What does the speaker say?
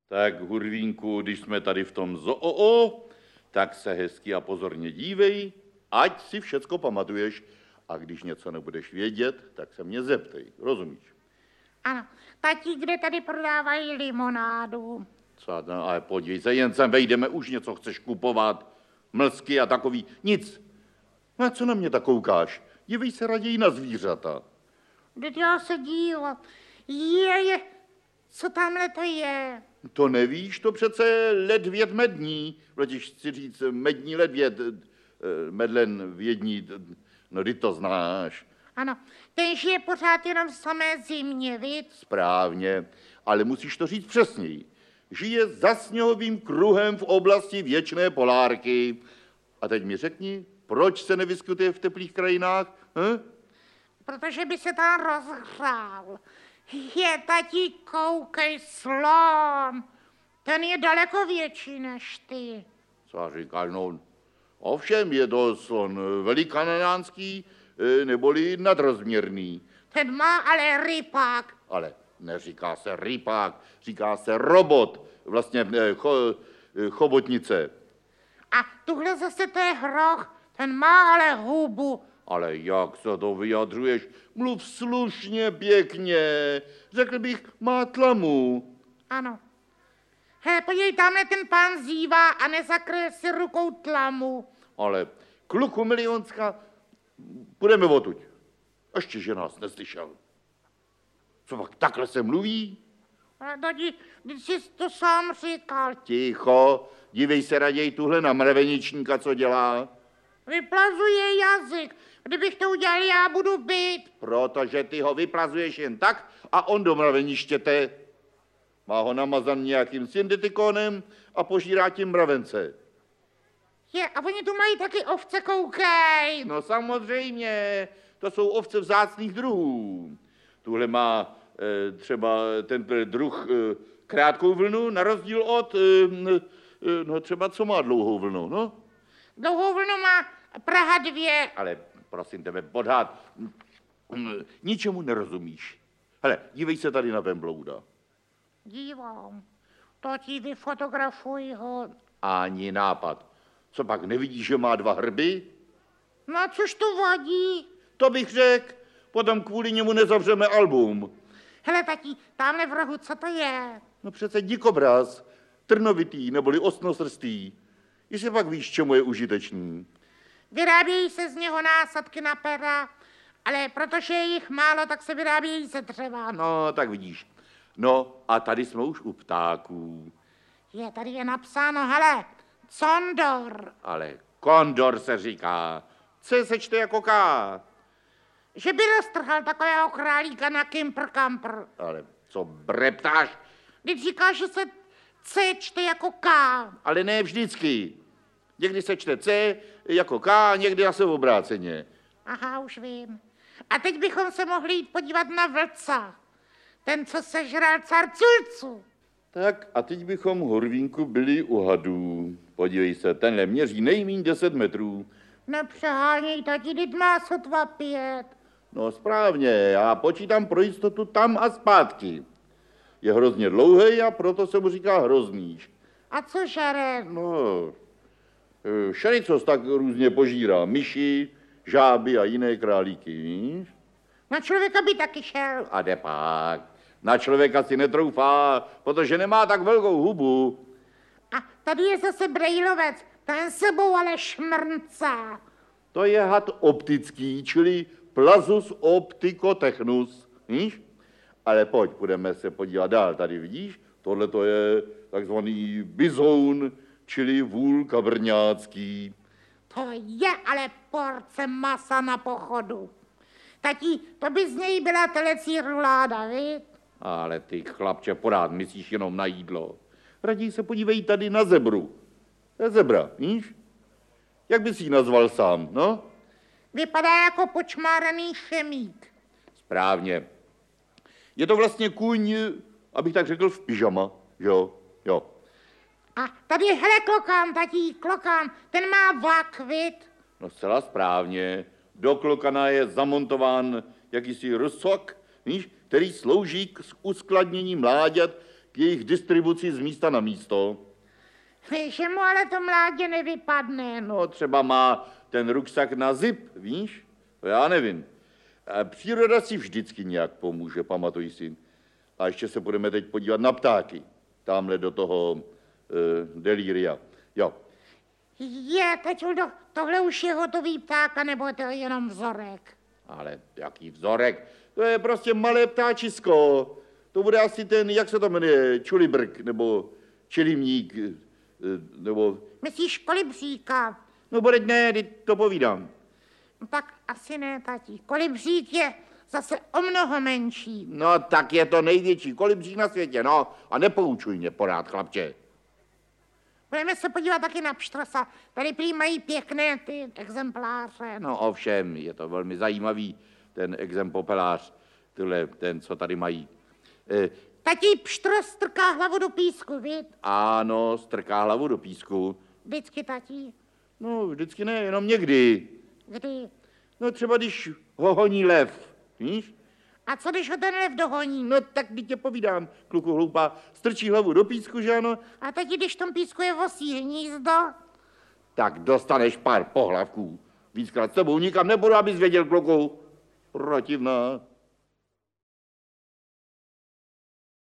Tak, Hurvínku, když jsme tady v tom zoo, tak se hezky a pozorně dívej, ať si všecko pamatuješ. A když něco nebudeš vědět, tak se mě zeptej, rozumíš? Ano, tati, kde tady prodávají limonádu? Co, no, ale podívej se, jen sem vejdeme, už něco chceš kupovat, mlsky a takový, nic. No a co na mě tak koukáš? Dívej se raději na zvířata. Teď já se dívám. Co tamhle to je? To nevíš, to přece je ledvěd mední. Letíš chci říct mední ledvěd, medlen vědní, no ty to znáš. Ano, ten žije pořád jenom v samé zimě, vid? Správně, ale musíš to říct přesněji. Žije za sněhovým kruhem v oblasti věčné polárky. A teď mi řekni, proč se nevyskytuje v teplých krajinách? Protože by se tam rozhrál. Tati, koukej, slon. Ten je daleko větší než ty. Co říkáš, no, ovšem je to slon velikanánský, neboli nadrozměrný. Ten má ale rypák. Ale neříká se rypák, říká se robot, vlastně chobotnice. A tuhle zase to je hroch, ten má ale hubu. Ale jak se to vyjadřuješ? Mluv slušně, pěkně. Řekl bych, má tlamu. Ano. Hele, podívej, tamhle ten pán zívá a nezakryje si rukou tlamu. Ale kluku Milionská, půjdeme odtud. Ještě, že nás neslyšel. Co pak takhle se mluví? Tati, když jsi to sám říkal. Ticho, dívej se raději tuhle na mraveničníka, co dělá. Vyplazuje jazyk. Kdybych to udělal, já budu být. Protože ty ho vyplazuješ jen tak a on do mraveništěte. Má ho namazan nějakým syntetikánem a požírá tím mravence. A oni tu mají taky ovce, koukej. No samozřejmě, to jsou ovce vzácných druhů. Tuhle má třeba ten druh krátkou vlnu, na rozdíl od, no třeba co má dlouhou vlnu, no? Dlouhou vlnu má Praha 2. Ale prosím tebe, podhad, ničemu nerozumíš. Hele, dívej se tady na Vemblouda. Dívám. Tati, vyfotografuj ho. Ani nápad. Co pak, nevidíš, že má 2 hrby? No, což to vadí? To bych řekl, potom kvůli němu nezavřeme album. Hele, tati, tamhle v rohu, co to je? No přece dikobraz, trnovitý neboli osnosrstý. Jestli pak víš, čemu je užitečný. Vyrábějí se z něho násadky na pera, ale protože je jich málo, tak se vyrábějí ze dřeva. No, tak vidíš. No a tady jsme už u ptáků. Tady je napsáno, hele, condor. Ale kondor se říká. C se čte jako K. Že by roztrhal takového králíka na kimpr-kampr. Ale co breptáš? Když říkáš, že se C čte jako K. Ale ne vždycky. Někdy se čte C jako K, někdy zase obráceně. Aha, už vím. A teď bychom se mohli jít podívat na vlca. Ten, co sežral car Culcu. Tak a teď bychom, Horvínku, byli u hadů. Podívej se, tenhle měří nejmíň 10 metrů. Nepřeháněj, tati, teď má sotva 5. No správně, já počítám pro jistotu tam a zpátky. Je hrozně dlouhý a proto se mu říká hrozníš. A co žere? No, šericos tak různě požírá. Myši, žáby a jiné králíky, víš? Na člověka by taky šel. A jde pak. Na člověka si netroufá, protože nemá tak velkou hubu. A tady je zase brejlovec, ten sebou ale šmrncá. To je had optický, čili Plazus opticotechnus, víš? Ale pojď, budeme se podívat dál. Tady vidíš, tohle to je takzvaný bizoun, čili vůl kabrňácký. To je ale porce masa na pochodu. Tati, to by z něj byla telecí ruláda, víš? Ale ty, chlapče, porád myslíš jenom na jídlo. Raději se podívej tady na zebru. To je zebra, víš? Jak bys ji nazval sám, no? Vypadá jako počmáraný chemík. Správně. Je to vlastně kůň, abych tak řekl, v pyžama, jo, jo. A tady je, hele, klokán, tatí, klokán, ten má vak, vid? No zcela správně. Do klokana je zamontován jakýsi rozsok, víš, který slouží k uskladnění mláďat, k jejich distribuci z místa na místo. Že mu ale to mládě nevypadne. No, třeba má ten ruksak na zip, víš? To já nevím. A příroda si vždycky nějak pomůže, pamatuj si. A ještě se budeme teď podívat na ptáky. Tamhle do toho delíria. Jo. Je, teď tohle už je hotový pták, nebo to je jenom vzorek? Ale jaký vzorek? To je prostě malé ptáčisko. To bude asi ten, jak se to jmenuje, čulibrk, nebo čelimník, nebo... Myslíš kolibříka? No, bude ne, teď to povídám. No, tak asi ne, tati. Kolibřík je zase o mnoho menší. No, tak je to největší kolibřík na světě, no. A nepoučuj mě porád, chlapče. Budeme se podívat taky na pštrosa. Tady prý mají pěkné ty exempláře. No ovšem, je to velmi zajímavý, ten exemplář, ten, co tady mají. Tati, pštros strká hlavu do písku, vid? Ano, strká hlavu do písku. Vždycky, tati. No, vždycky ne, jenom někdy. Kdy? No třeba když ho honí lev, víš? A co když ho ten lev dohoní? No tak teď tě povídám, kluku hloupá, strčí hlavu do písku, že ano? A tati, když v tom písku je vosí hnízdo? Tak dostaneš pár pohlavků. Víckrát s tebou nikam nebudu, abys věděl, kluku. Protivná.